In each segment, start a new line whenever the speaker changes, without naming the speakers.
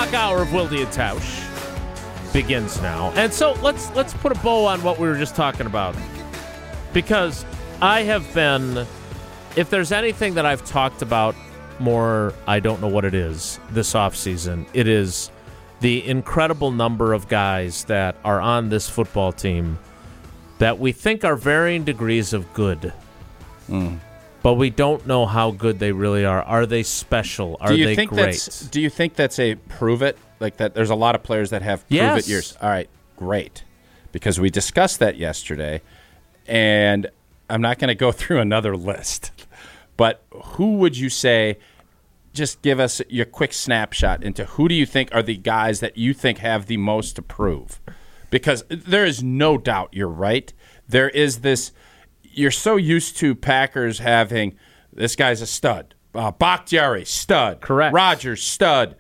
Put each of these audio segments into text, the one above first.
o'clock hour of Wilde and Tausch begins now. And so let's put a bow on what we were just talking about. Because I have been, if there's anything that I've talked about more, I don't know what it is, this offseason, it is the incredible number of guys that are on this football team that we think are varying degrees of good. But we don't know how good they really are. Are they special? Are they great?
Do you think that's a prove it? Like that there's a lot of players that have prove it years. All right, great. Because we discussed that yesterday, and I'm not going to go through another list. But who would you say, just give us your quick snapshot into who do you think are the guys that you think have the most to prove? Because there is no doubt you're right. There is this, you're so used to Packers having, this guy's a stud. Bakhtiari, stud.
Correct.
Rodgers, stud.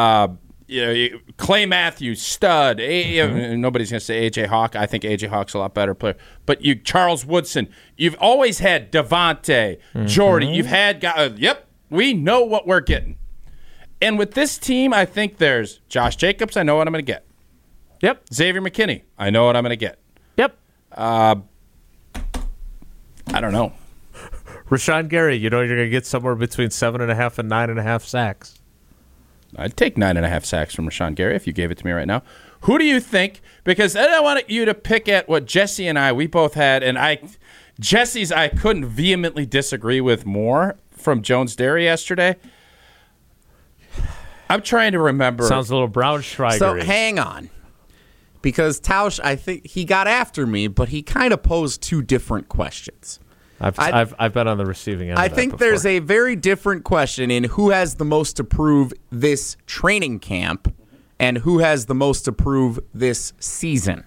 Clay Matthews, stud. Nobody's going to say A.J. Hawk. I think A.J. Hawk's a lot better player. But Charles Woodson. You've always had Devontae, Jordy. You've had guys. We know what we're getting. And with this team, I think there's Josh Jacobs. I know what I'm going to get.
Yep.
Xavier McKinney. I know what I'm going to get.
Yep.
I don't know.
Rashawn Gary, you're going to get somewhere between 7.5 and 9.5 sacks.
I'd take 9.5 sacks from Rashawn Gary if you gave it to me right now. Who do you think? Because I don't want you to pick at what Jesse and we both had, and Jesse's I couldn't vehemently disagree with more from Jones Dairy yesterday. I'm trying to remember.
Sounds a little Braunschweiger.
So hang on. Because Tausch, I think he got after me, but he kind of posed two different questions.
I've been on the receiving end.
I think there's a very different question in who has the most to prove this training camp and who has the most to prove this season.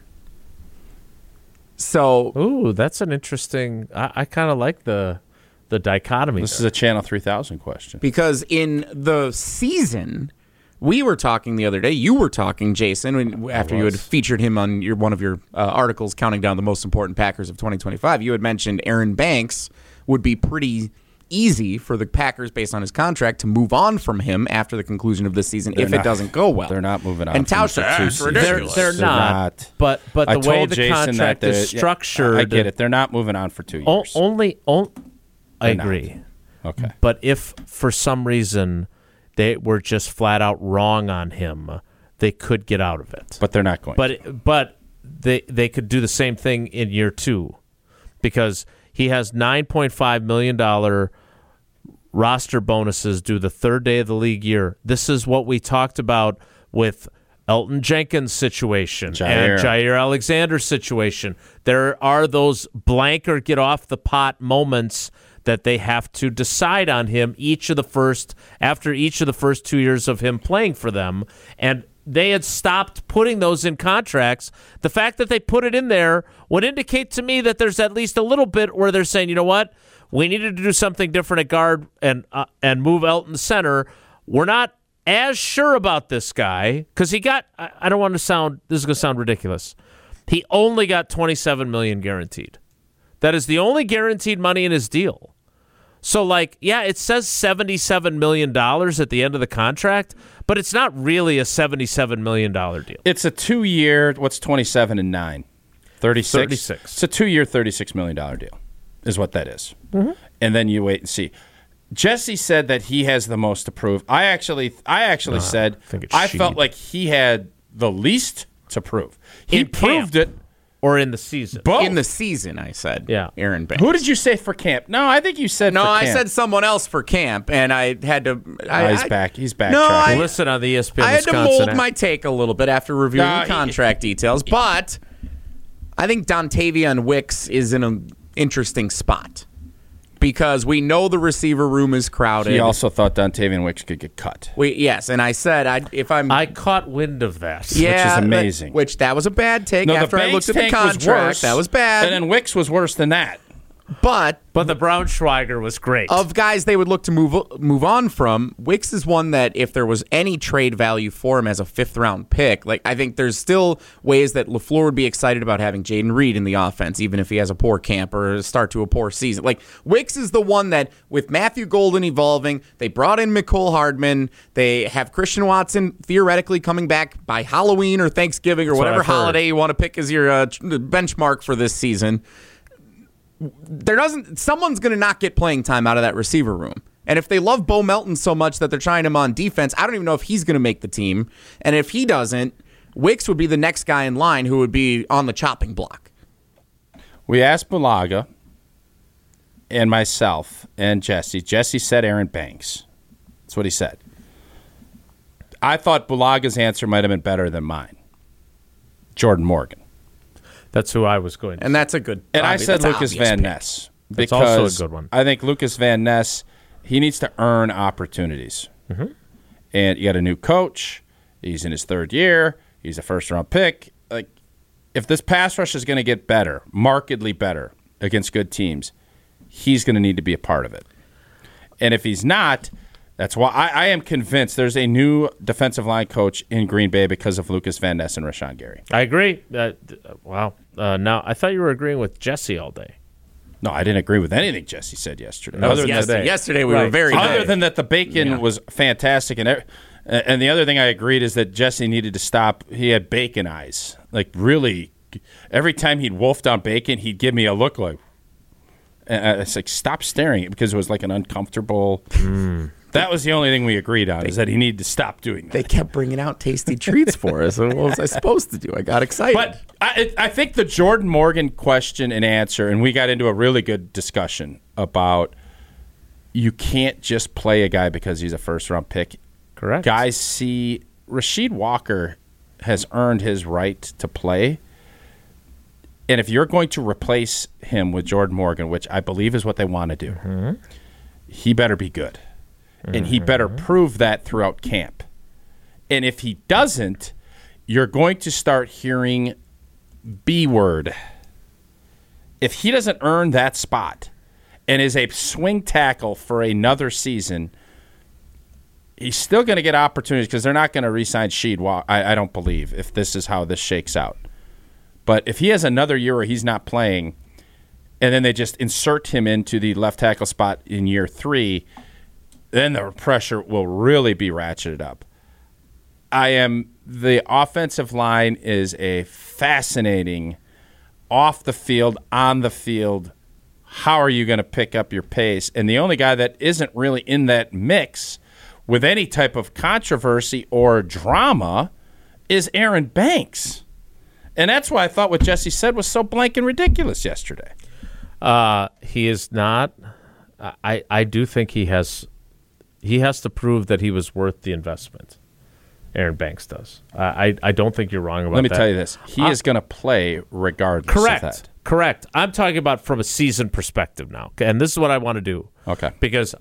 So,
ooh, that's an interesting. I kind of like the dichotomy.
This is a Channel 3000 question.
Because in the season, we were talking the other day. You were talking, Jason, after you had featured him on one of your articles counting down the most important Packers of 2025. You had mentioned Aaron Banks would be pretty easy for the Packers, based on his contract, to move on from him after the conclusion of this season if it doesn't go well.
They're not moving on.
And Tausch said, ridiculous.
They're not. But the way the contract is structured,
I get it. They're not moving on for 2 years.
I agree.
Okay.
But if for some reason they were just flat out wrong on him, they could get out of it.
But they're not going to.
But they could do the same thing in year 2 because he has $9.5 million roster bonuses due the third day of the league year. This is what we talked about with Elton Jenkins' situation and Jair Alexander's situation. There are those blank or get off the pot moments that they have to decide on him after each of the first 2 years of him playing for them. And they had stopped putting those in contracts. The fact that they put it in there would indicate to me that there's at least a little bit where they're saying, you know what, we needed to do something different at guard and move Elton center. We're not as sure about this guy because he got, I don't want to sound, this is going to sound ridiculous. He only got $27 million guaranteed. That is the only guaranteed money in his deal. So, it says $77 million at the end of the contract, but it's not really a $77 million deal.
It's a 2-year, what's 27 and 9? 36?
36.
It's a 2-year, $36 million deal is what that is.
Mm-hmm.
And then you wait and see. Jesse said that he has the most to prove. I actually said I felt like he had the least to prove. He proved it.
Or in the season.
Both.
In the season, I said.
Yeah.
Aaron Banks.
Who did you say for camp? No, I think you said for camp.
No, I said someone else for camp, and I had to...
he's back. He's back.
No, listen on the ESPN
I had
Wisconsin
to mold
app.
my take a little bit after reviewing the contract details, but I think Dontavian Wicks is in an interesting spot because we know the receiver room is crowded.
He also thought Dontavian Wicks could get cut.
Yes, and I said
I caught wind of that.
Yeah,
which is amazing.
That was a bad take after I looked at the contract.
Was worse,
that was bad.
And then Wicks was worse than that.
But
the Braunschweiger was great.
Of guys they would look to move on from, Wicks is one that if there was any trade value for him as a 5th-round pick, like I think there's still ways that LaFleur would be excited about having Jaden Reed in the offense, even if he has a poor camp or a start to a poor season. Like Wicks is the one that, with Matthew Golden evolving, they brought in Mecole Hardman, they have Christian Watson theoretically coming back by Halloween or Thanksgiving or whatever holiday you want to pick as your benchmark for this season. Someone's going to not get playing time out of that receiver room. And if they love Bo Melton so much that they're trying him on defense, I don't even know if he's going to make the team. And if he doesn't, Wicks would be the next guy in line who would be on the chopping block.
We asked Bulaga and myself and Jesse. Jesse said Aaron Banks. That's what he said. I thought Bulaga's answer might have been better than mine. Jordan Morgan.
That's who I was going to.
And that's a good.
And I said Lucas Van Ness.
That's also a good one.
I think Lucas Van Ness, he needs to earn opportunities.
Mm-hmm.
And you got a new coach. He's in his 3rd year. He's a 1st-round pick. Like, if this pass rush is going to get better, markedly better against good teams, he's going to need to be a part of it. And if he's not, that's why I am convinced there's a new defensive line coach in Green Bay because of Lucas Van Ness and Rashawn Gary.
I agree. Wow. Now, I thought you were agreeing with Jesse all day.
No, I didn't agree with anything Jesse said yesterday.
Yesterday we were very
Other
good.
than that, the bacon was fantastic. And the other thing I agreed is that Jesse needed to stop. He had bacon eyes. Like, really, every time he'd wolf down bacon, he'd give me a look like, and it's like, stop staring, because it was like an uncomfortable. That was the only thing we agreed on, is that he needed to stop doing that.
They kept bringing out tasty treats for us. What was I supposed to do? I got excited.
But I think the Jordan Morgan question and answer, and we got into a really good discussion about you can't just play a guy because he's a 1st-round pick.
Correct.
Guys see Rasheed Walker has earned his right to play. And if you're going to replace him with Jordan Morgan, which I believe is what they want to do, he better be good. And he better prove that throughout camp. And if he doesn't, you're going to start hearing B word. If he doesn't earn that spot and is a swing tackle for another season, he's still going to get opportunities, because they're not going to re-sign Sheed, I don't believe, if this is how this shakes out. But if he has another year where he's not playing, and then they just insert him into the left tackle spot in year 3, then the pressure will really be ratcheted up. The offensive line is a fascinating off the field, on the field. How are you going to pick up your pace? And the only guy that isn't really in that mix with any type of controversy or drama is Aaron Banks. And that's why I thought what Jesse said was so blank and ridiculous yesterday.
He is not. I do think he has to prove that he was worth the investment. Aaron Banks does. I don't think you're wrong about that.
Let me tell you this. He is going to play regardless of that.
Correct. I'm talking about from a season perspective now. And this is what I want to do.
Okay.
Because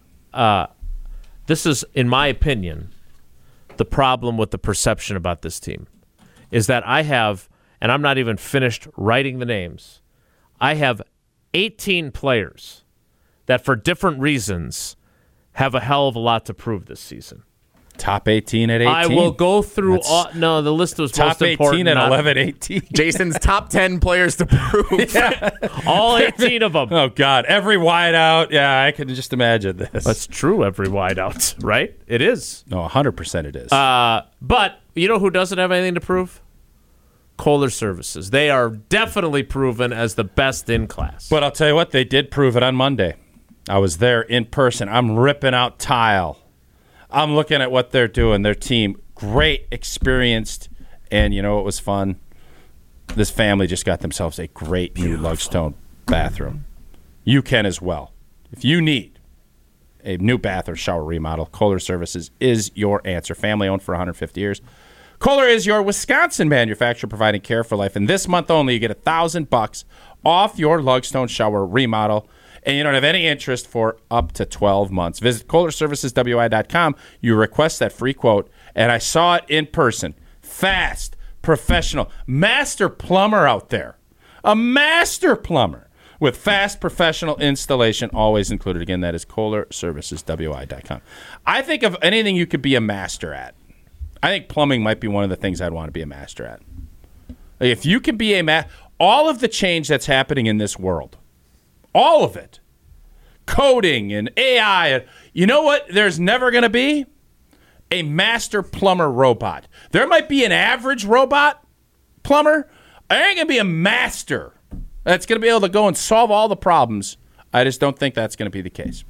this is, in my opinion, the problem with the perception about this team is that I have, and I'm not even finished writing the names, I have 18 players that for different reasons have a hell of a lot to prove this season.
Top 18 at 18.
I will go through the list was
top
most important.
Top 18 at 11-18.
Jason's top 10 players to prove.
Yeah.
All 18 of them.
Oh, God. Every wideout. Yeah, I can just imagine this.
That's true, every wideout, right? It is.
No, 100% it is.
But you know who doesn't have anything to prove? Kohler Services. They are definitely proven as the best in class.
But I'll tell you what, they did prove it on Monday. I was there in person. I'm ripping out tile. I'm looking at what they're doing. Their team, great, experienced, and you know what was fun? This family just got themselves a great new Lugstone bathroom. You can as well. If you need a new bath or shower remodel, Kohler Services is your answer. Family owned for 150 years. Kohler is your Wisconsin manufacturer providing care for life. And this month only, you get $1,000 off your Lugstone shower remodel. And you don't have any interest for up to 12 months. Visit KohlerServicesWI.com. You request that free quote, and I saw it in person. Fast, professional, master plumber out there. A master plumber with fast professional installation always included. Again, that is KohlerServicesWI.com. I think of anything you could be a master at. I think plumbing might be one of the things I'd want to be a master at. Like if you can be all of the change that's happening in this world, all of it, coding and AI, you know what there's never going to be? A master plumber robot. There might be an average robot plumber. There ain't going to be a master that's going to be able to go and solve all the problems. I just don't think that's going to be the case.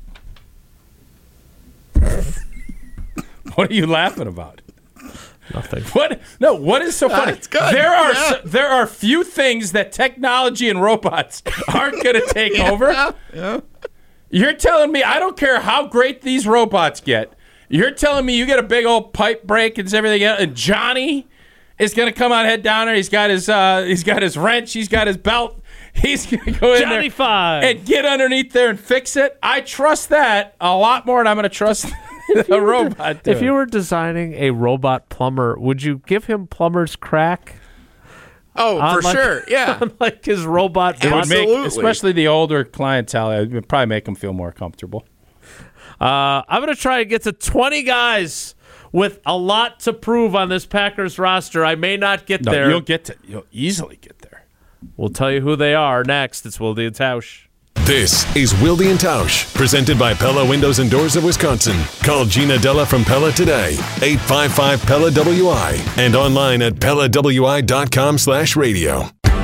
What are you laughing about?
Nothing.
What? No. What is so funny?
It's good.
There are few things that technology and robots aren't going to take over.
Yeah.
You're telling me I don't care how great these robots get. You're telling me you get a big old pipe break and everything else, and Johnny is going to come out head down there. He's got his wrench. He's got his belt. He's going to go in
Johnny
there
Five
and get underneath there and fix it. I trust that a lot more than I'm going to trust a robot.
If you were designing a robot plumber, would you give him plumber's crack?
Oh, for sure. Yeah.
Like his robot.
It would make,
Absolutely.
especially the older clientele, it would probably make them feel more comfortable.
I'm going to try to get to 20 guys with a lot to prove on this Packers roster. I may not get there.
You'll easily get there.
We'll tell you who they are next. It's Wilde and Tausch.
This is Wilde and Tausch, presented by Pella Windows and Doors of Wisconsin. Call Gina Della from Pella today, 855-PELLA-WI, and online at PellaWI.com/radio.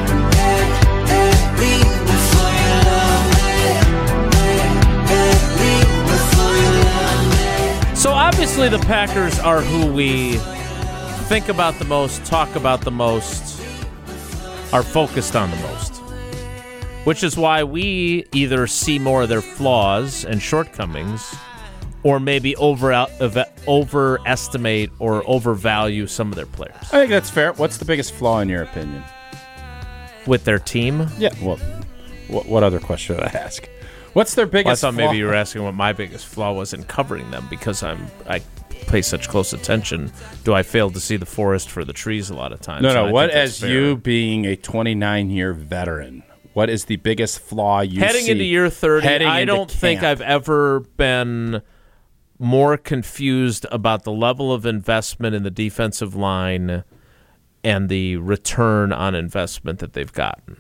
So obviously the Packers are who we think about the most, talk about the most, are focused on the most. Which is why we either see more of their flaws and shortcomings or maybe overestimate or overvalue some of their players.
I think that's fair. What's the biggest flaw in your opinion?
With their team?
Yeah, well, what other question should I ask? What's their biggest
I thought
flaw?
maybe you were asking what my biggest flaw was in covering them because I pay such close attention. Do I fail to see the forest for the trees a lot of times?
No.
I
What,
think that's
as
fair.
you being a 29-year veteran, what is the biggest flaw you see?
Heading into year 30, I
into
don't think
camp?
I've ever been more confused about the level of investment in the defensive line and the return on investment that they've gotten.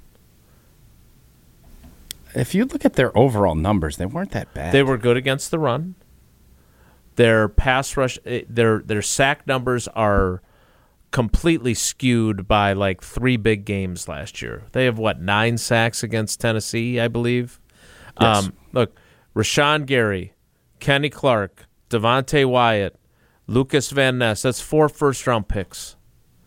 If you look at their overall numbers, they weren't that bad.
They were good against the run. Their pass rush, their sack numbers are completely skewed by like 3 big games last year. They have, 9 sacks against Tennessee, I believe?
Yes.
Look, Rashawn Gary, Kenny Clark, Devontae Wyatt, Lucas Van Ness, that's 4 first-round picks.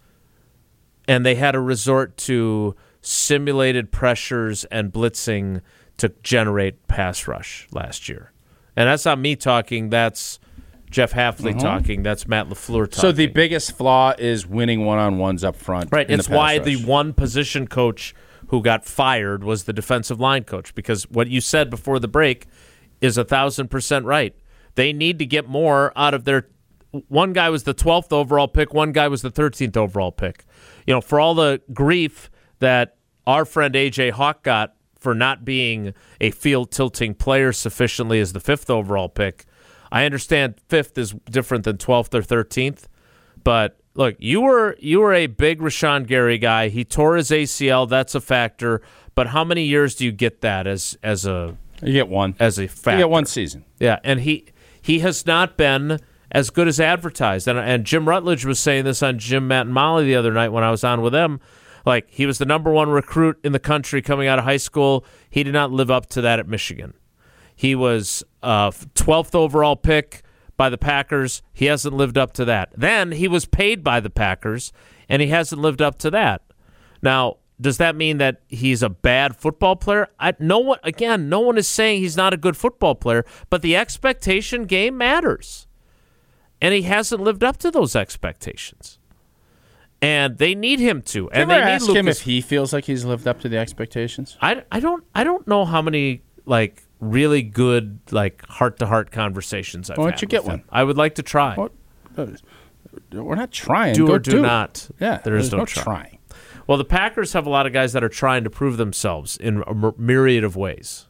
And they had to resort to simulated pressures and blitzing to generate pass rush last year. And that's not me talking, that's Jeff Hafley talking, that's Matt LaFleur talking.
So the biggest flaw is winning one-on-ones up front.
Right,
in
it's
the pass
why
rush.
the one position coach who got fired was the defensive line coach, because what you said before the break is 1,000% right. They need to get more out of their – one guy was the 12th overall pick, one guy was the 13th overall pick. You know, for all the grief that our friend A.J. Hawk got for not being a field-tilting player sufficiently as the 5th overall pick, I understand 5th is different than 12th or 13th, but look, you were a big Rashawn Gary guy. He tore his ACL. That's a factor. But how many years do you get that as a
You get one.
as a factor?
You get one season.
Yeah, and he has not been as good as advertised. And Jim Rutledge was saying this on Jim, Matt, and Molly the other night when I was on with them. Like, he was the number 1 recruit in the country coming out of high school. He did not live up to that at Michigan. He was 12th overall pick by the Packers. He hasn't lived up to that. Then he was paid by the Packers, and he hasn't lived up to that. Now, does that mean that he's a bad football player? No one is saying he's not a good football player, but the expectation game matters. And he hasn't lived up to those expectations. And they need him to.
Did
And
you
they
ever
need
ask
Lucas.
him if he feels like he's lived up to the expectations?
I don't know how many really good heart-to-heart conversations I've had.
Why don't you get
with him.
one?
I would like to try.
What? We're not trying.
Do
Go
or do not.
Yeah,
There is
there's no
try.
trying.
Well, the Packers have a lot of guys that are trying to prove themselves in a myriad of ways.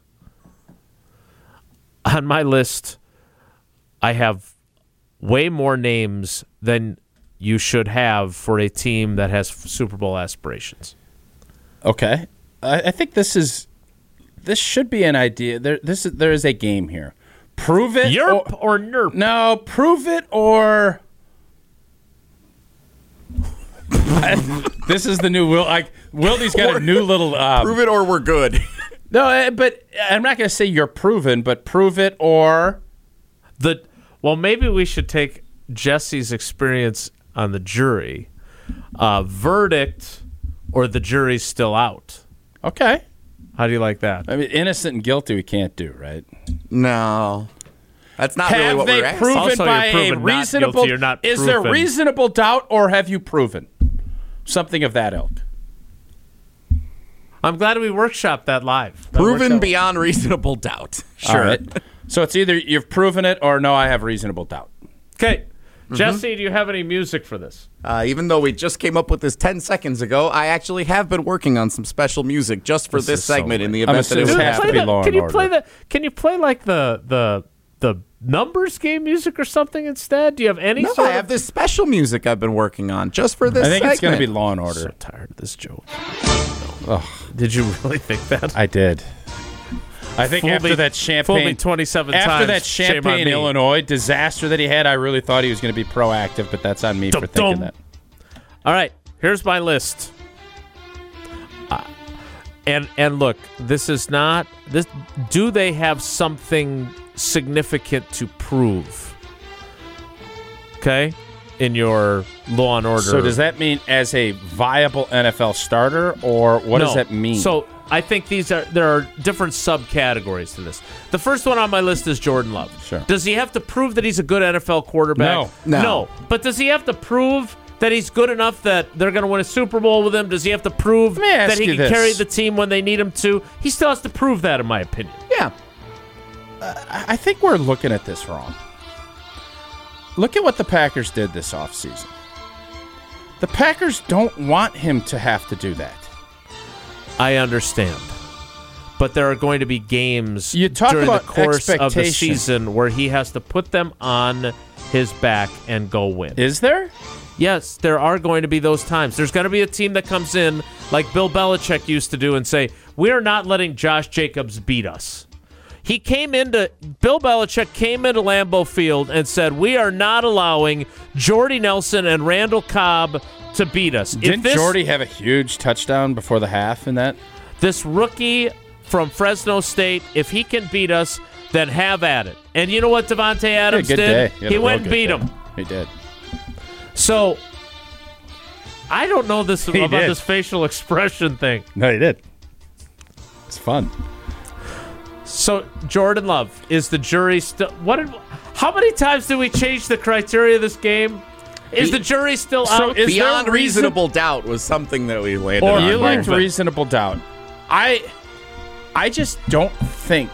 On my list, I have way more names than you should have for a team that has Super Bowl aspirations.
Okay. I think this should be an idea. There is a game here. Prove it
Yerp or nerp?
No, prove it or... This is the new Will. Wildy's got a new little...
prove it or we're good.
No, but I'm not going to say you're proven, but prove it or...
Well, maybe we should take Jesse's experience on the jury. Verdict or the jury's still out.
Okay.
How do you like that?
I mean, innocent and guilty we can't do, right?
No. That's not really what we're asking.
Have they proven
Also,
by
you're proven
a
not
reasonable...
guilty, you're not
is there
proven.
reasonable doubt or have you proven? Something of that ilk.
I'm glad we workshopped that live.
Proven beyond reasonable doubt. Sure.
All right. So it's either you've proven it or no, I have reasonable doubt.
Okay. Jesse, do you have any music for this?
Even though we just came up with this 10 seconds ago, I actually have been working on some special music just for this
is so
segment in the
weird.
event that it
Dude,
would
has to
happen.
be Law and Order.
Can you play like the numbers game music or something instead? Do you have any
No,
sort
I have this special music I've been working on just for this
I think
segment.
it's going to be Law and
I'm
Order.
so tired of this joke. Did you really think that?
I did. I think
Fooled
after
me-
that
fooled me
Champaign
27
after
times.
that
Shame on
Champaign,
me.
Illinois disaster that he had, I really thought he was going to be proactive, but that's on me for thinking that.
All right, here's my list. And look, this is not this. Do they have something significant to prove? Okay, in your Law and Order.
So does that mean as a viable NFL starter, or what does that mean?
So I think there are different subcategories to this. The first one on my list is Jordan Love.
Sure.
Does he have to prove that he's a good NFL quarterback?
No.
But does he have to prove that he's good enough that they're going to win a Super Bowl with him? Does he have to prove
Let me ask
that he
you
can
this.
carry the team when they need him to? He still has to prove that, in my opinion.
Yeah.
I think we're looking at this wrong. Look at what the Packers did this offseason. The Packers don't want him to have to do that.
I understand. But there are going to be games
You talk
during
about
the course of the
expectation.
season where he has to put them on his back and go win.
Is there?
Yes, there are going to be those times. There's going to be a team that comes in like Bill Belichick used to do and say, we are not letting Josh Jacobs beat us. Bill Belichick came into Lambeau Field and said, we are not allowing Jordy Nelson and Randall Cobb to beat us.
Didn't Jordy have a huge touchdown before the half in that?
This rookie from Fresno State, if he can beat us, then have at it. And you know what Devontae Adams
He had a good
did?
day. had
He
a
went
real
and beat
good
him.
day. He did.
So, I don't know this
He
about
did.
this facial expression thing.
No, he did. It's fun.
So, Jordan Love, is the jury still... How many times did we change the criteria of this game? Is the jury still
So
out?
is
Beyond
there
reasonable doubt was something that we landed
Or
on.
you liked
Perfect.
reasonable doubt. I just don't think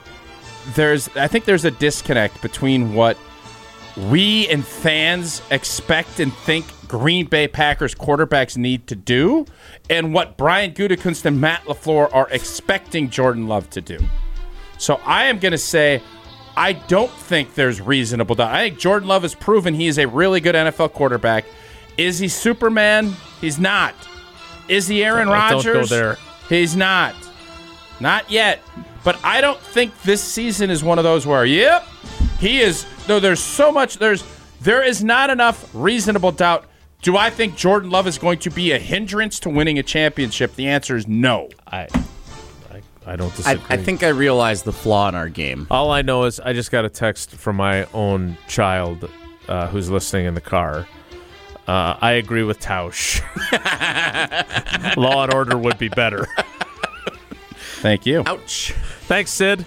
I think there's a disconnect between what we and fans expect and think Green Bay Packers quarterbacks need to do and what Brian Gutekunst and Matt LaFleur are expecting Jordan Love to do. So I am going to say I don't think there's reasonable doubt. I think Jordan Love has proven he is a really good NFL quarterback. Is he Superman? He's not. Is he Aaron Rodgers?
Don't go there.
He's not. Not yet. But I don't think this season is one of those where, yep, he is. No, there's so much. There is not enough reasonable doubt. Do I think Jordan Love is going to be a hindrance to winning a championship? The answer is no.
I don't disagree.
I think I realized the flaw in our game.
All I know is I just got a text from my own child who's listening in the car. I agree with Tausch. Law and Order would be better.
Thank you.
Ouch.
Thanks, Sid.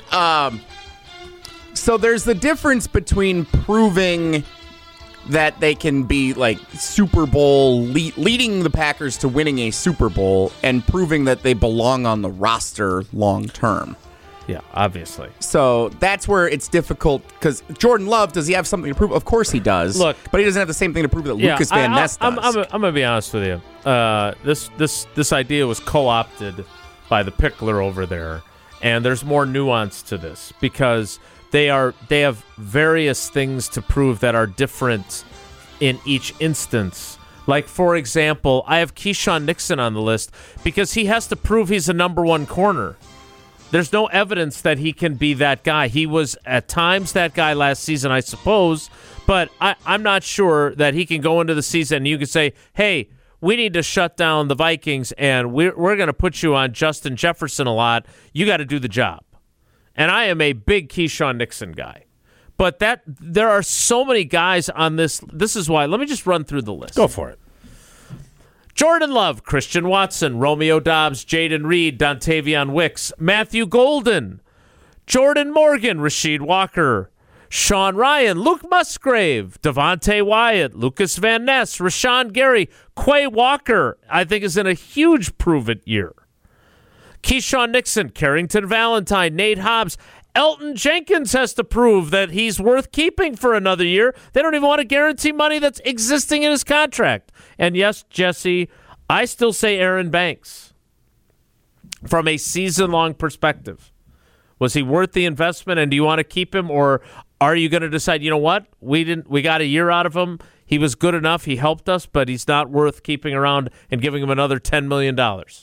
So there's the difference between proving that they can be like Super Bowl leading the Packers to winning a Super Bowl and proving that they belong on the roster long term.
Yeah, obviously.
So that's where it's difficult because Jordan Love, does he have something to prove? Of course he does.
Look,
but he doesn't have the same thing to prove that Lucas Van Ness does.
I'm going to be honest with you. This idea was co-opted by the Pickler over there, and there's more nuance to this because they have various things to prove that are different in each instance. Like, for example, I have Keyshawn Nixon on the list because he has to prove he's a number one corner. There's no evidence that he can be that guy. He was at times that guy last season, I suppose, but I'm not sure that he can go into the season and you can say, hey, we need to shut down the Vikings and we're going to put you on Justin Jefferson a lot. You got to do the job. And I am a big Keyshawn Nixon guy. But there are so many guys on this. This is why. Let me just run through the list.
Go for it.
Jordan Love, Christian Watson, Romeo Doubs, Jaden Reed, Dontavion Wicks, Matthew Golden, Jordan Morgan, Rasheed Walker, Sean Ryan, Luke Musgrave, Devontae Wyatt, Lucas Van Ness, Rashawn Gary, Quay Walker, I think is in a huge prove-it year. Keyshawn Nixon, Carrington Valentine, Nate Hobbs, Elton Jenkins has to prove that he's worth keeping for another year. They don't even want to guarantee money that's existing in his contract. And yes, Jesse, I still say Aaron Banks. From a season-long perspective, was he worth the investment, and do you want to keep him, or are you going to decide, you know what, we got a year out of him, he was good enough, he helped us, but he's not worth keeping around and giving him another $10 million.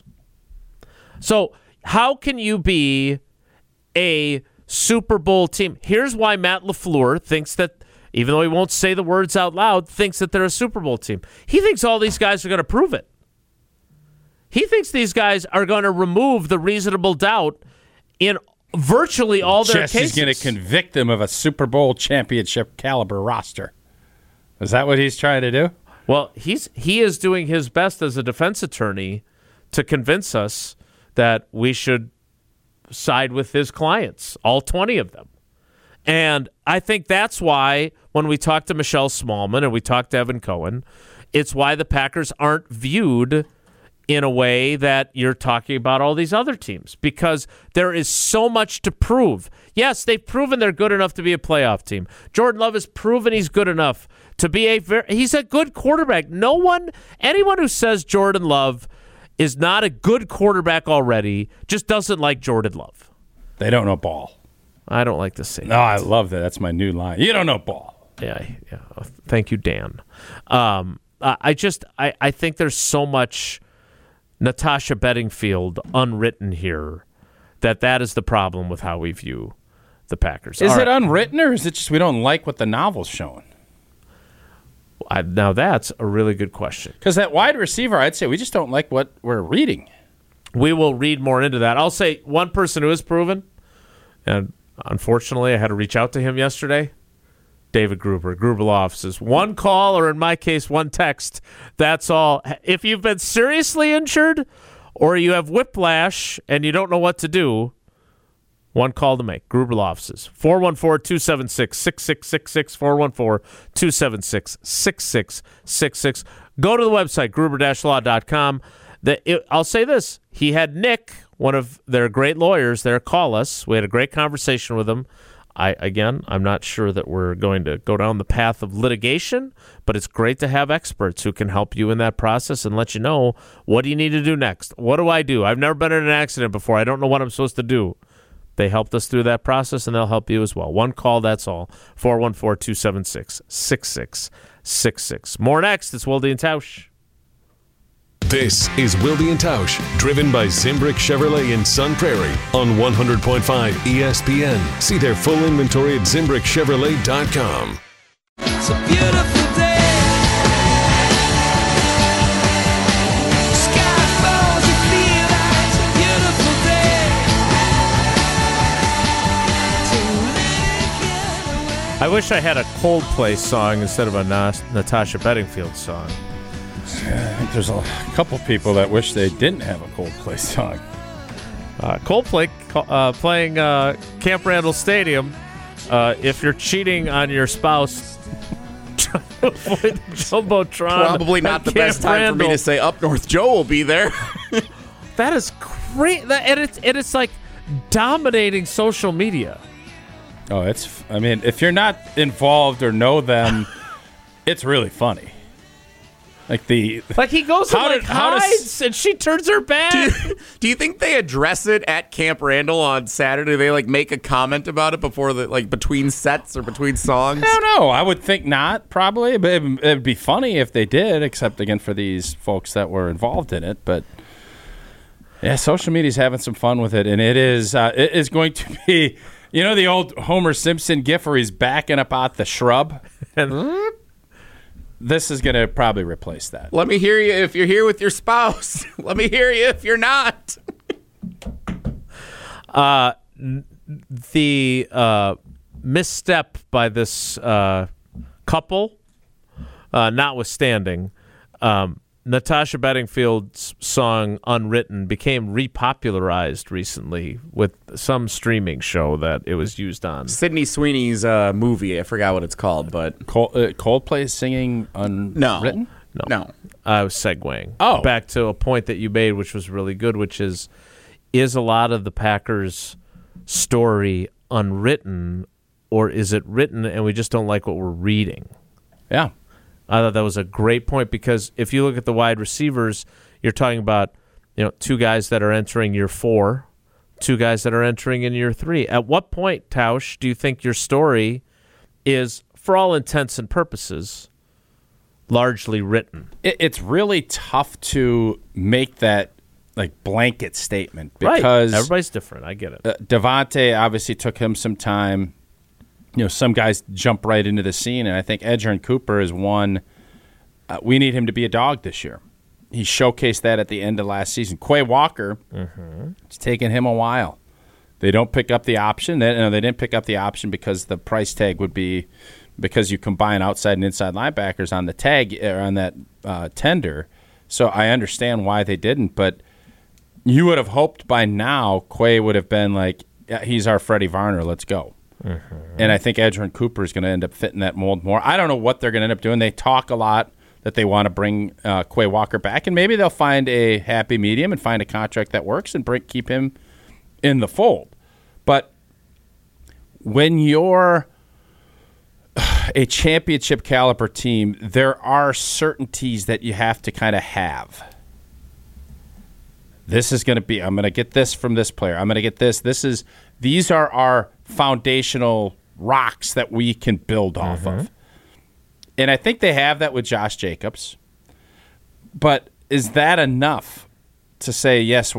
So how can you be a Super Bowl team? Here's why Matt LaFleur thinks that, even though he won't say the words out loud, thinks that they're a Super Bowl team. He thinks all these guys are going to prove it. He thinks these guys are going to remove the reasonable doubt in virtually all their cases.
Jesse's going to convict them of a Super Bowl championship caliber roster. Is that what he's trying to do?
Well, he is doing his best as a defense attorney to convince us that we should side with his clients, all 20 of them. And I think that's why when we talk to Michelle Smallman and we talk to Evan Cohen, it's why the Packers aren't viewed in a way that you're talking about all these other teams, because there is so much to prove. Yes, they've proven they're good enough to be a playoff team. Jordan Love has proven he's good enough to be he's a good quarterback. Anyone who says Jordan Love is not a good quarterback already just doesn't like Jordan Love.
They don't know ball.
I don't like to say that.
No, I love that. That's my new line. You don't know ball.
Yeah. Thank you, Dan. I think there's so much Natasha Bedingfield unwritten here that is the problem with how we view the Packers.
Is it unwritten, or is it just we don't like what the novel's showing?
Now that's a really good question.
Because that wide receiver, I'd say we just don't like what we're reading.
We will read more into that. I'll say one person who is proven, and unfortunately I had to reach out to him yesterday, David Gruber. Gruber Law Offices. One call, or in my case, one text. That's all. If you've been seriously injured or you have whiplash and you don't know what to do, one call to make. Gruber Law Offices. 414-276-6666. 414-276-6666. Go to the website, gruber-law.com. I'll say this. He had Nick, one of their great lawyers, there call us. We had a great conversation with him. I'm not sure that we're going to go down the path of litigation, but it's great to have experts who can help you in that process and let you know, what do you need to do next? What do I do? I've never been in an accident before. I don't know what I'm supposed to do. They helped us through that process, and they'll help you as well. One call, that's all. 414-276-6666. More next. It's Wilde and Tausch.
This is Wilde and Tausch, driven by Zimbrick Chevrolet in Sun Prairie on 100.5 ESPN. See their full inventory at ZimbrickChevrolet.com.
It's a beautiful day. Sky falls, you feel like it's a beautiful day.
I wish I had a Coldplay song instead of a Natasha Bedingfield song.
I think there's a couple people that wish they didn't have a Coldplay song.
Coldplay playing Camp Randall Stadium. If you're cheating on your spouse, try to avoid the Jumbotron.
Probably not the best time for me to say Up North Joe will be there.
That is great. And it's like dominating social media.
Oh, I mean, if you're not involved or know them, it's really funny. Like he
goes and hides, and she turns her back.
Do you think they address it at Camp Randall on Saturday? They make a comment about it before between sets or between songs?
I don't know. I would think not, probably, but it'd be funny if they did. Except again for these folks that were involved in it. But yeah, social media's having some fun with it, and it is going to be, the old Homer Simpson gif where he's backing up out the shrub. This is going to probably replace that.
Let me hear you if you're here with your spouse. Let me hear you if you're not.
The misstep by this couple, notwithstanding, Natasha Bedingfield's song Unwritten became repopularized recently with some streaming show that it was used on.
Sydney Sweeney's movie. I forgot what it's called, but
Coldplay singing Unwritten?
No.
I was segueing back to a point that you made, which was really good, which is a lot of the Packers' story unwritten, or is it written and we just don't like what we're reading?
Yeah.
I thought that was a great point, because if you look at the wide receivers, you're talking about, two guys that are entering year 4, 2 guys that are entering in year 3. At what point, Tausch, do you think your story is, for all intents and purposes, largely written?
It's really tough to make that blanket statement, because
everybody's different. I get it.
Devontae obviously took him some time. Some guys jump right into the scene, and I think Edgerrin Cooper is one. We need him to be a dog this year. He showcased that at the end of last season. Quay Walker, it's taken him a while. They don't pick up the option. They didn't pick up the option because the price tag would be, because you combine outside and inside linebackers on the tag or on that tender. So I understand why they didn't, but you would have hoped by now Quay would have been like, yeah, he's our Freddie Varner, let's go. And I think Edgerrin Cooper is going to end up fitting that mold more. I don't know what they're going to end up doing. They talk a lot that they want to bring Quay Walker back, and maybe they'll find a happy medium and find a contract that works and keep him in the fold. But when you're a championship caliber team, there are certainties that you have to kind of have. This is going to be, I'm going to get this from this player. I'm going to get this. These are our foundational rocks that we can build off of. And I think they have that with Josh Jacobs. But is that enough to say, yes,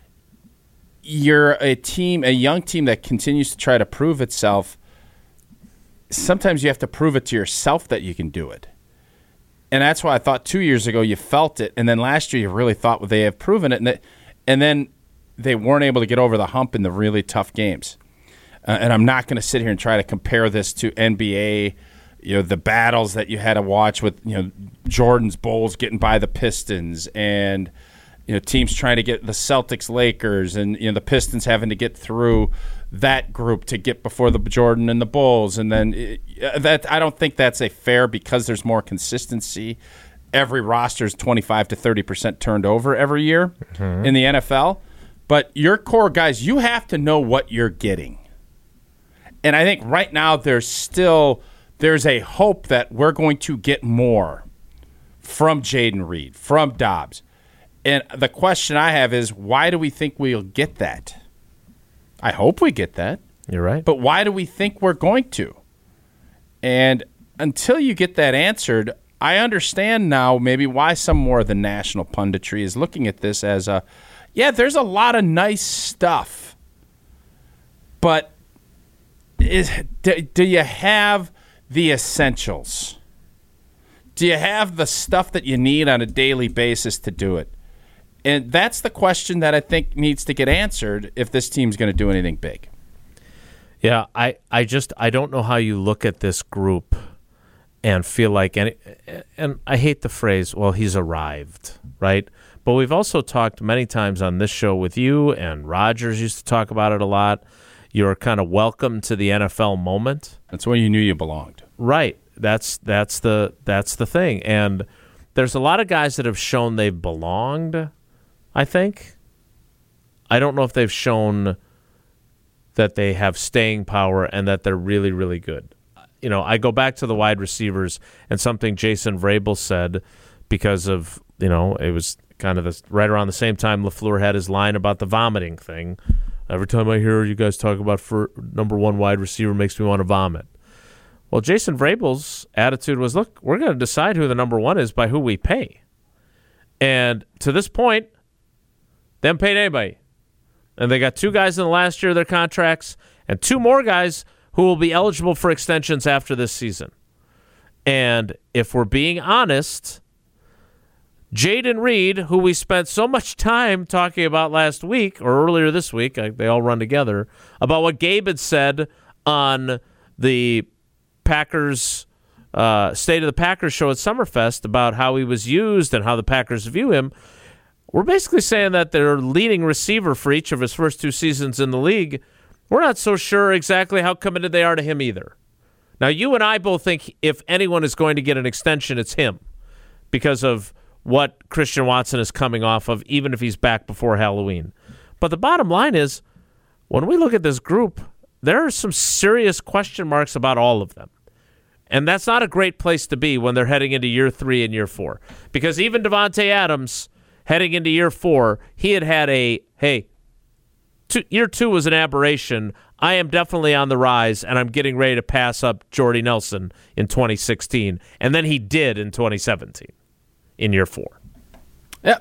you're a young team that continues to try to prove itself? Sometimes you have to prove it to yourself that you can do it. And that's why I thought 2 years ago you felt it, and then last year you really thought they have proven it, and then they weren't able to get over the hump in the really tough games. And I'm not going to sit here and try to compare this to NBA, the battles that you had to watch with, Jordan's Bulls getting by the Pistons, and teams trying to get the Celtics, Lakers, and the Pistons having to get through that group to get before the Jordan and the Bulls, and then that I don't think that's a fair, because there's more consistency. Every roster is 25 to 30% turned over every year in the NFL. But your core guys, you have to know what you're getting. And I think right now there's a hope that we're going to get more from Jayden Reed, from Dobbs. And the question I have is, why do we think we'll get that? I hope we get that.
You're right.
But why do we think we're going to? And until you get that answered, I understand now maybe why some more of the national punditry is looking at this as there's a lot of nice stuff. But do you have the essentials? Do you have the stuff that you need on a daily basis to do it? And that's the question that I think needs to get answered if this team's going to do anything big.
Yeah, I don't know how you look at this group and feel like, and I hate the phrase, well, he's arrived, right? But we've also talked many times on this show with you, and Rogers used to talk about it a lot. You're kind of welcome to the NFL moment.
That's when you knew you belonged.
Right. That's the thing. And there's a lot of guys that have shown they've belonged, I think. I don't know if they've shown that they have staying power and that they're really, really good. I go back to the wide receivers and something Jason Vrabel said because of, it was kind of right around the same time LaFleur had his line about the vomiting thing. Every time I hear you guys talk about number one wide receiver makes me want to vomit. Well, Jason Vrabel's attitude was, look, we're going to decide who the number one is by who we pay. And to this point, they haven't paid anybody. And they got 2 guys in the last year of their contracts and 2 more guys who will be eligible for extensions after this season. And if we're being honest, Jaden Reed, who we spent so much time talking about last week or earlier this week, they all run together, about what Gabe had said on the Packers State of the Packers show at Summerfest about how he was used and how the Packers view him. We're basically saying that their leading receiver for each of his first 2 seasons in the league, we're not so sure exactly how committed they are to him either. Now, you and I both think if anyone is going to get an extension, it's him because of what Christian Watson is coming off of, even if he's back before Halloween. But the bottom line is, when we look at this group, there are some serious question marks about all of them. And that's not a great place to be when they're heading into year 3 and year 4. Because even Devontae Adams, heading into year 4, he had year 2 was an aberration. I am definitely on the rise, and I'm getting ready to pass up Jordy Nelson in 2016. And then he did in 2017 in year 4.
Yeah,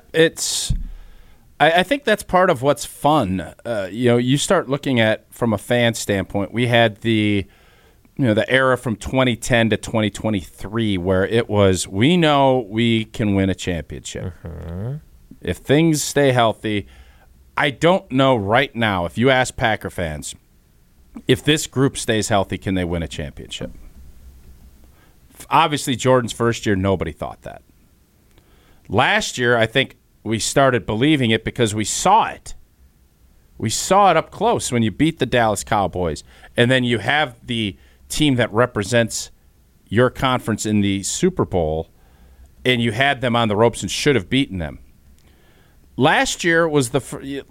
I think that's part of what's fun. You start looking at, from a fan standpoint, we had the era from 2010 to 2023 where it was, we know we can win a championship. If things stay healthy, I don't know right now, if you ask Packer fans, if this group stays healthy, can they win a championship? Obviously, Jordan's first year, nobody thought that. Last year, I think we started believing it because we saw it. We saw it up close when you beat the Dallas Cowboys, and then you have the team that represents your conference in the Super Bowl, and you had them on the ropes and should have beaten them. Last year you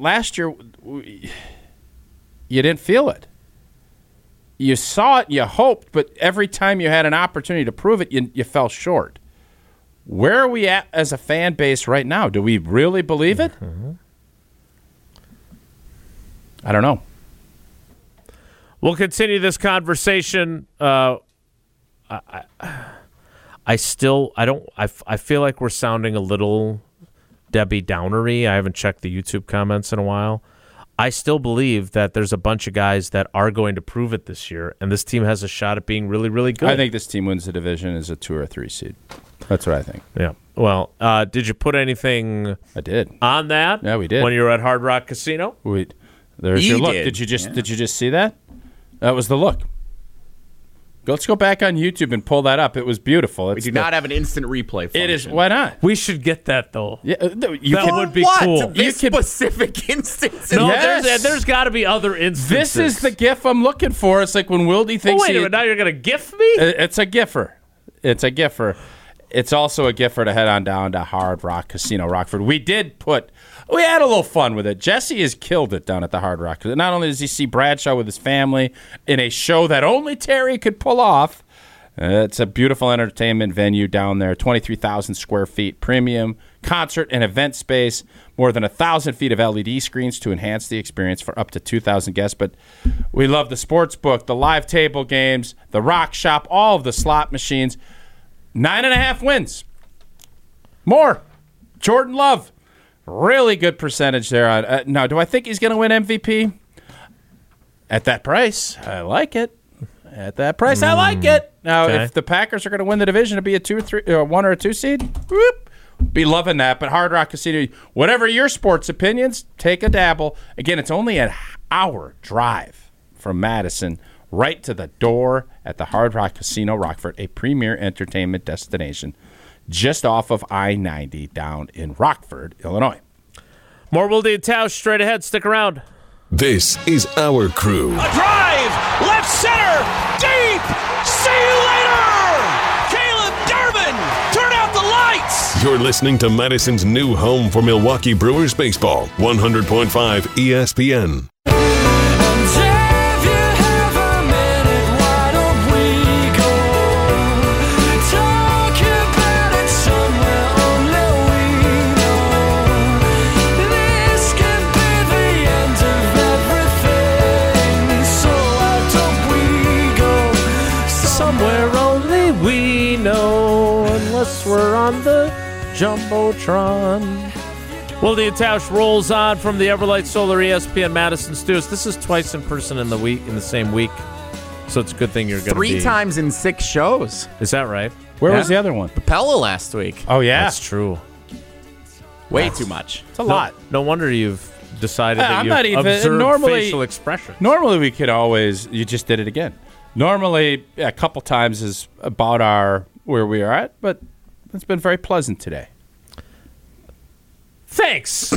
didn't feel it. You saw it, you hoped, but every time you had an opportunity to prove it, you fell short. Where are we at as a fan base right now? Do we really believe it? I don't know.
We'll continue this conversation. I feel like we're sounding a little Debbie Downery. I haven't checked the YouTube comments in a while. I still believe that there's a bunch of guys that are going to prove it this year, and this team has a shot at being really, really good.
I think this team wins the division as a 2 or 3 seed. That's what I think.
Yeah. Well, did you put anything
I did.
on that?
Yeah, we did.
When you were at Hard Rock Casino?
There's your look. Did you just see that? That was the look. Let's go back on YouTube and pull that up. It was beautiful.
We do not have an instant replay function.
It is. Why not?
We should get that, though.
Yeah,
that would be cool.
This specific instance.
No,
Yes.
there's got to be other instances.
This is the GIF I'm looking for. It's like when Wildy thinks
wait a minute, now you're going to GIF me?
It's a GIFer. It's a GIFer. It's also a GIFer to head on down to Hard Rock Casino, Rockford. We had a little fun with it. Jesse has killed it down at the Hard Rock. Not only does he see Bradshaw with his family in a show that only Terry could pull off, it's a beautiful entertainment venue down there, 23,000 square feet, premium concert and event space, more than 1,000 feet of LED screens to enhance the experience for up to 2,000 guests. But we love the sports book, the live table games, the rock shop, all of the slot machines. 9.5 wins. More. Jordan Love. Really good percentage there. Now, do I think he's going to win MVP? At that price, I like it. At that price, I like it. Now, if the Packers are going to win the division, it'll be a 2 or 3, 1 or a 2 seed. Whoop, be loving that. But Hard Rock Casino, whatever your sports opinions, take a dabble. Again, it's only an hour drive from Madison, right to the door at the Hard Rock Casino, Rockford, a premier entertainment destination just off of I-90 down in Rockford, Illinois.
More Wildy and Tausch straight ahead. Stick around.
This is Our Crew.
A drive, left center, deep. See you later. Caleb Durbin, turn out the lights.
You're listening to Madison's new home for Milwaukee Brewers baseball, 100.5 ESPN.
I'm
Yes, we're on the Jumbotron. Wilde and Tausch rolls on from the Everlight Solar ESPN Madison Studios. This is twice in person in the same week, so it's a good thing you're going to be.
3 times in 6 shows.
Is that right?
Where was the other one?
Pella last week.
Oh, yeah.
That's true.
Way too much.
It's a lot.
No wonder you've decided that
I'm
you've
not even-
observed
normally-
facial expression.
Normally, we could always. You just did it again. Normally, a couple times is about where we are at, but it's been very pleasant today.
Thanks.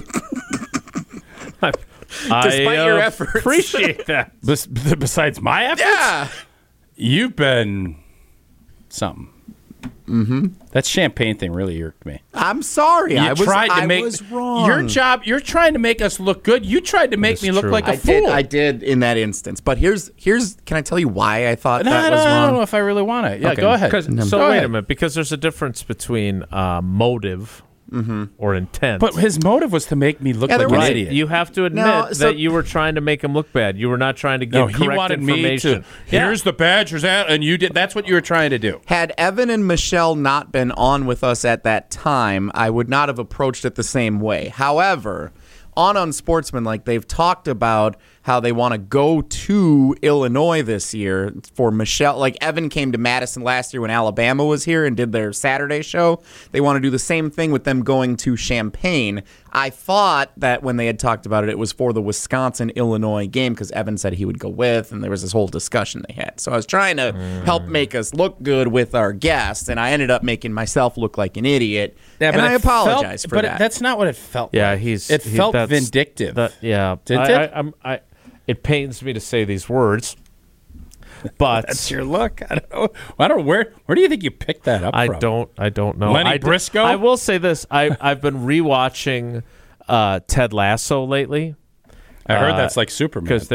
Despite your efforts.
Appreciate that.
Besides my efforts,
Yeah.
you've been something. Mm-hmm. That champagne thing really irked me.
I'm sorry. I was wrong.
Your job. You're trying to make us look good. You tried to make me look
true.
like a
I
fool.
did in that instance. But here's. Can I tell you why I thought that was
I
wrong?
don't know if I really want to. Yeah,
Okay.
go ahead.
So
Go
wait
ahead.
a minute, because there's a difference between motive or intent.
But his motive was to make me look
Yeah,
like
there
an
was-
idiot.
You have to admit
No, so-
that you were trying to make him look bad. You were not trying to give
No, he
correct
wanted me
information.
to. Here's the Badgers at, and you did. That's what you were trying to do.
Had Evan and Michelle not been on with us at that time, I would not have approached it the same way. However, on Unsportsmanlike, they've talked about how they want to go to Illinois this year for Michelle. Like Evan came to Madison last year when Alabama was here and did their Saturday show. They want to do the same thing with them going to Champaign. I thought that when they had talked about it, it was for the Wisconsin-Illinois game because Evan said he would go with, and there was this whole discussion they had. So I was trying to help make us look good with our guests, and I ended up making myself look like an idiot. and I apologize for that.
That's not what it felt.
Yeah,
like.
it
It felt vindictive. Didn't it?
It pains me to say these words, but
That's your look. I don't know. I don't know where do you think you picked that up from?
I don't know.
Lenny Briscoe?
I will say this: I've been rewatching Ted Lasso lately.
I heard that's like Superman.
because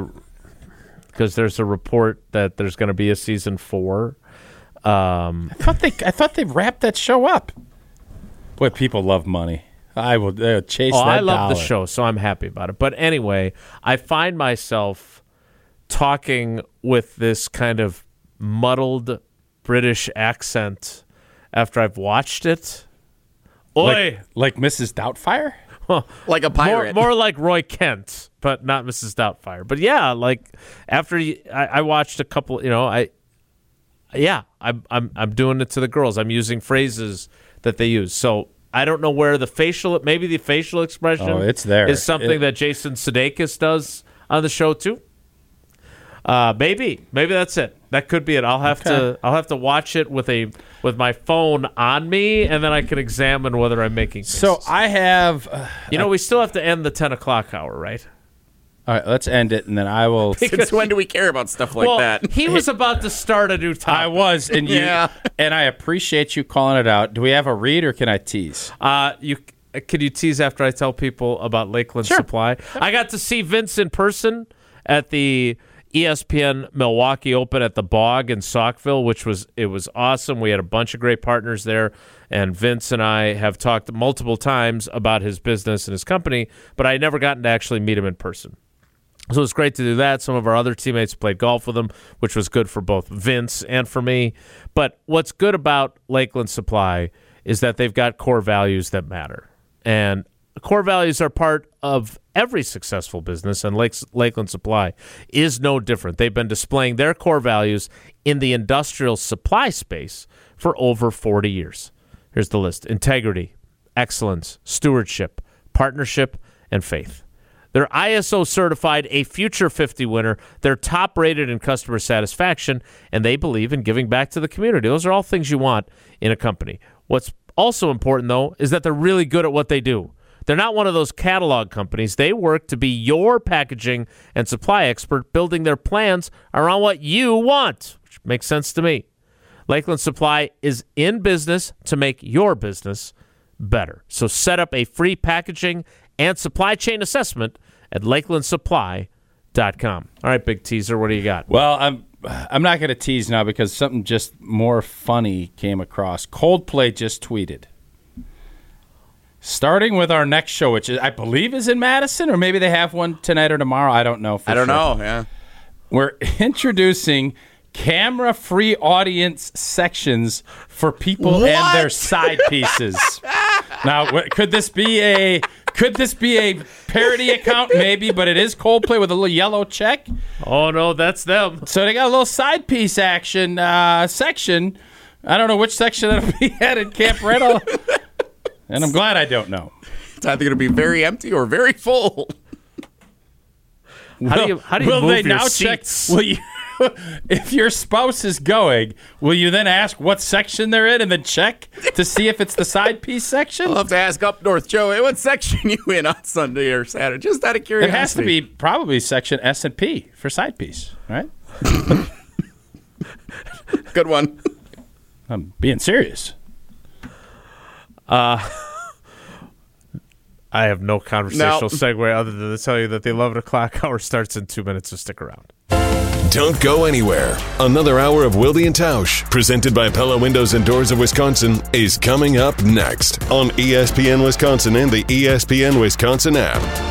there's a report that there's going to be a season 4.
I thought they wrapped that show up. Boy, people love money. I will chase that
I love the
dollar.
show, so I'm happy about it. But anyway, I find myself talking with this kind of muddled British accent after I've watched it. Oi!
Like Mrs. Doubtfire?
like a pirate.
More like Roy Kent, but not Mrs. Doubtfire. But yeah, like after I watched a couple, I'm doing it to the girls. I'm using phrases that they use. So I don't know where the facial expression
it's there.
is something that Jason Sudeikis does on the show too. Maybe that's it. That could be it. I'll have to watch it with my phone on me, and then I can examine whether I'm making faces.
So I have.
we still have to end the 10 o'clock hour, right?
All right, let's end it, and then I will.
Since when do we care about stuff like that?
He was about to start a new topic.
I was, and
Yeah.
and I appreciate you calling it out. Do we have a read, or can I tease?
Could you tease after I tell people about Lakeland Supply? I got to see Vince in person at the ESPN Milwaukee Open at the Bog in Saukville, which was awesome. We had a bunch of great partners there, and Vince and I have talked multiple times about his business and his company, but I had never gotten to actually meet him in person. So it was great to do that. Some of our other teammates played golf with him, which was good for both Vince and for me. But what's good about Lakeland Supply is that they've got core values that matter. And core values are part of every successful business, and Lakeland Supply is no different. They've been displaying their core values in the industrial supply space for over 40 years. Here's the list: integrity, excellence, stewardship, partnership, and faith. They're ISO certified, a Future 50 winner. They're top rated in customer satisfaction, and they believe in giving back to the community. Those are all things you want in a company. What's also important, though, is that they're really good at what they do. They're not one of those catalog companies. They work to be your packaging and supply expert, building their plans around what you want, which makes sense to me. Lakeland Supply is in business to make your business better. So set up a free packaging and supply chain assessment at lakelandsupply.com. All right, big teaser, what do you got?
Well, I'm not going to tease now because something just more funny came across. Coldplay just tweeted. Starting with our next show, which I believe is in Madison, or maybe they have one tonight or tomorrow. I don't know.
I don't know. Yeah.
We're introducing camera-free audience sections for people and their side pieces. Now, could this be a parody account? Maybe, but it is Coldplay with a little yellow check.
Oh no, that's them.
So they got a little side piece action section. I don't know which section that'll be at in Camp Rental, and I'm glad I don't know.
It's either going to be very empty or very full.
How do you
will
move
they
your
now
seats?
check? Will you, if your spouse is going, will you then ask what section they're in and then check to see if it's the side piece section?
I'll have to ask up north, Joe. Hey, what section you in on Sunday or Saturday? Just out of curiosity.
It has to be probably section S&P for side piece, right?
Good one.
I'm being serious.
I have no conversational segue other than to tell you that the 11 o'clock hour starts in 2 minutes, so stick around.
Don't go anywhere. Another hour of Wilde and Tausch, presented by Pella Windows and Doors of Wisconsin, is coming up next on ESPN Wisconsin and the ESPN Wisconsin app.